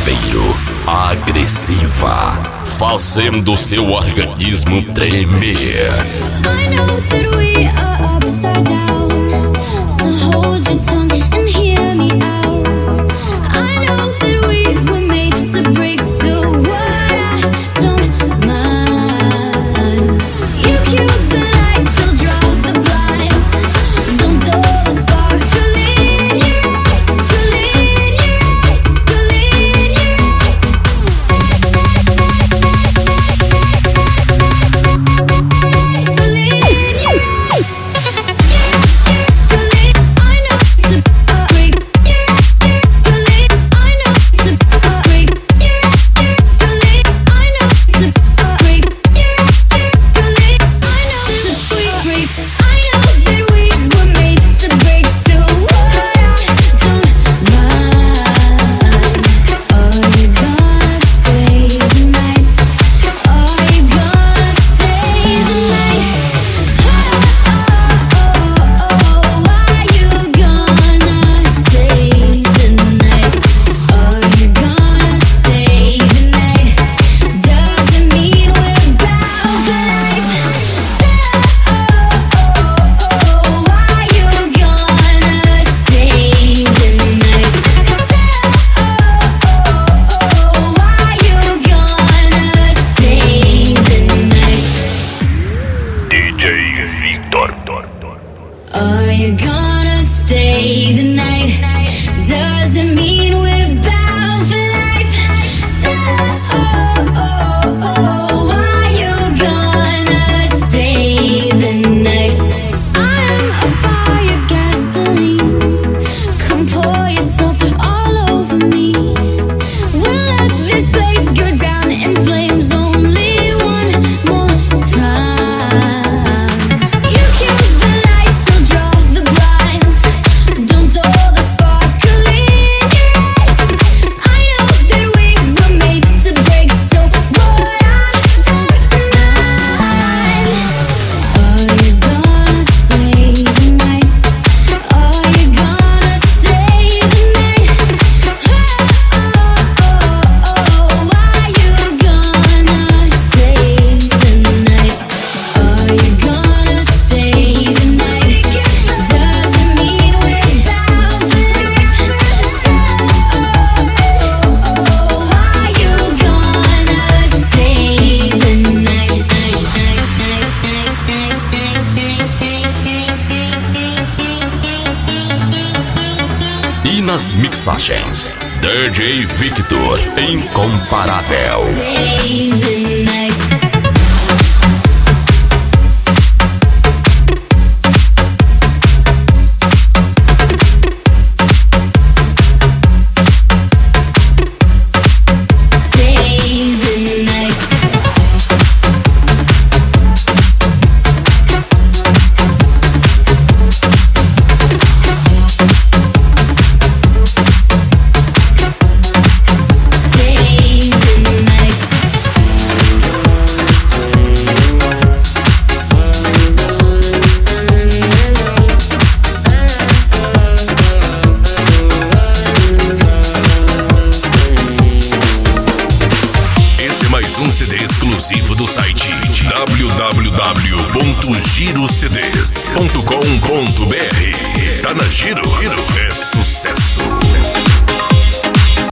Chaveiro, agressiva, fazendo seu organismo tremer. I know that we are upside down, so hold your tongue and hear me out. I know that we were made to break, so what? I don't mind. You cue the lights, I'll draw the blinds. Don't dull the sparkle in your eyes, cool in your eyes, cool in your eyes. Cool in your eyes. I know to break. Cool in. I know to break. Cool in. I know to break. Cool in. I know to break. I know that we were made to break, so what? I don't mind. Are you gonna stay the night? Are you gonna stay the night? Are you gonna stay the night? Are you gonna stay the night? Doesn't mean we're bound for life. So, are you gonna stay the night? So, are you gonna stay the night? DJ Victor. Are you gonna stay the night? Doesn't mean we're bound for life. So, are you gonna stay the night? I'm a fire, gasoline. Come pour yourself all over me. We'll let this place go down in flames only one more time. You cue the lights, I'll draw the blinds. Don't dull the sparkle in your eyes. I know that we were made to break, so what? I don't mind. Are you gonna stay the night? Are you gonna stay the night? Are you gonna stay the night? Are you gonna stay the night? Doesn't mean we're bound for life. So, are you gonna stay the night? E nas mixagens, DJ Victor, incomparável. Stay the night. Stay the night. Stay the night. Esse é mais um CD exclusivo do site www.girocds.com.br. Tá na Giro.